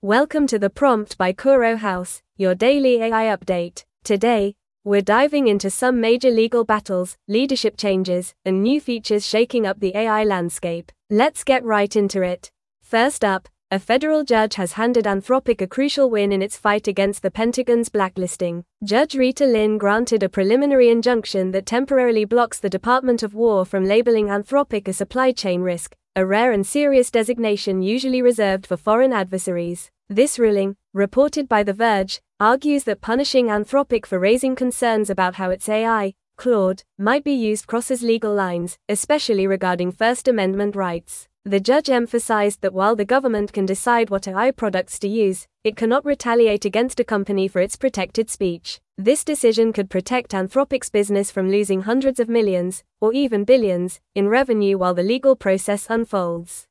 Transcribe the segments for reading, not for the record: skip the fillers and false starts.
Welcome to The Prompt by Kuro House, your daily AI update. Today, we're diving into some major legal battles, leadership changes, and new features shaking up the AI landscape. Let's get right into it. First up, a federal judge has handed Anthropic a crucial win in its fight against the Pentagon's blacklisting. Judge Rita Lynn granted a preliminary injunction that temporarily blocks the Department of War from labeling Anthropic a supply chain risk, a rare and serious designation usually reserved for foreign adversaries. This ruling, reported by The Verge, argues that punishing Anthropic for raising concerns about how its AI, Claude, might be used crosses legal lines, especially regarding First Amendment rights. The judge emphasized that while the government can decide what AI products to use, it cannot retaliate against a company for its protected speech. This decision could protect Anthropic's business from losing hundreds of millions, or even billions, in revenue while the legal process unfolds.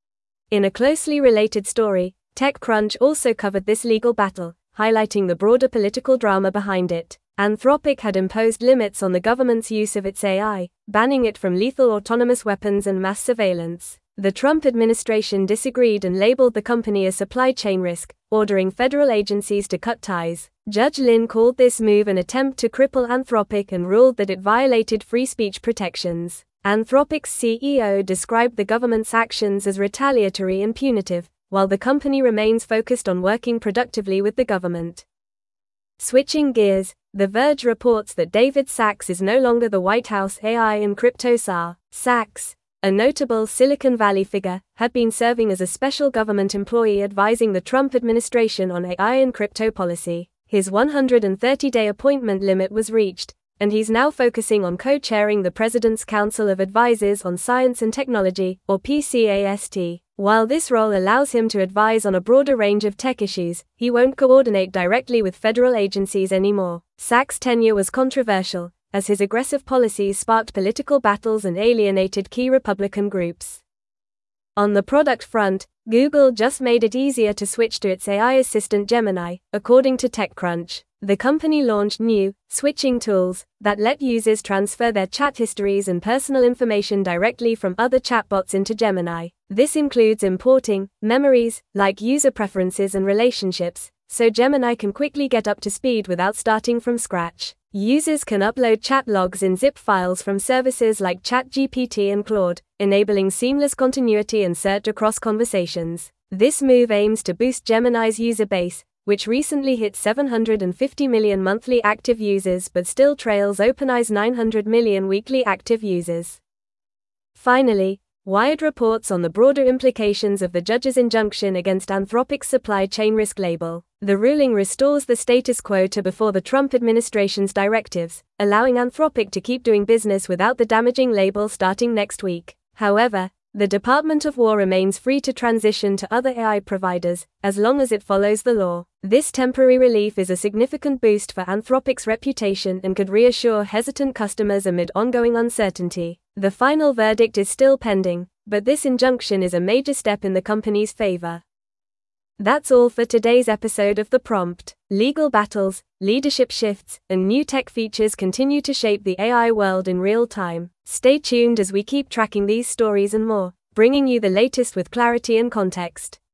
In a closely related story, TechCrunch also covered this legal battle, highlighting the broader political drama behind it. Anthropic had imposed limits on the government's use of its AI, banning it from lethal autonomous weapons and mass surveillance. The Trump administration disagreed and labeled the company a supply chain risk, ordering federal agencies to cut ties. Judge Lynn called this move an attempt to cripple Anthropic and ruled that it violated free speech protections. Anthropic's CEO described the government's actions as retaliatory and punitive, while the company remains focused on working productively with the government. Switching gears, The Verge reports that David Sacks is no longer the White House AI and crypto czar. Sacks, a notable Silicon Valley figure, had been serving as a special government employee advising the Trump administration on AI and crypto policy. His 130-day appointment limit was reached, and he's now focusing on co-chairing the President's Council of Advisors on Science and Technology, or PCAST. While this role allows him to advise on a broader range of tech issues, he won't coordinate directly with federal agencies anymore. Sacks' tenure was controversial, as his aggressive policies sparked political battles and alienated key Republican groups. On the product front, Google just made it easier to switch to its AI assistant Gemini, according to TechCrunch. The company launched new, switching tools that let users transfer their chat histories and personal information directly from other chatbots into Gemini. This includes importing memories, like user preferences and relationships, so Gemini can quickly get up to speed without starting from scratch. Users can upload chat logs in zip files from services like ChatGPT and Claude, enabling seamless continuity and search across conversations. This move aims to boost Gemini's user base, which recently hit 750 million monthly active users but still trails OpenAI's 900 million weekly active users. Finally, Wired reports on the broader implications of the judge's injunction against Anthropic's supply chain risk label. The ruling restores the status quo to before the Trump administration's directives, allowing Anthropic to keep doing business without the damaging label starting next week. However, the Department of War remains free to transition to other AI providers, as long as it follows the law. This temporary relief is a significant boost for Anthropic's reputation and could reassure hesitant customers amid ongoing uncertainty. The final verdict is still pending, but this injunction is a major step in the company's favor. That's all for today's episode of The Prompt. Legal battles, leadership shifts, and new tech features continue to shape the AI world in real time. Stay tuned as we keep tracking these stories and more, bringing you the latest with clarity and context.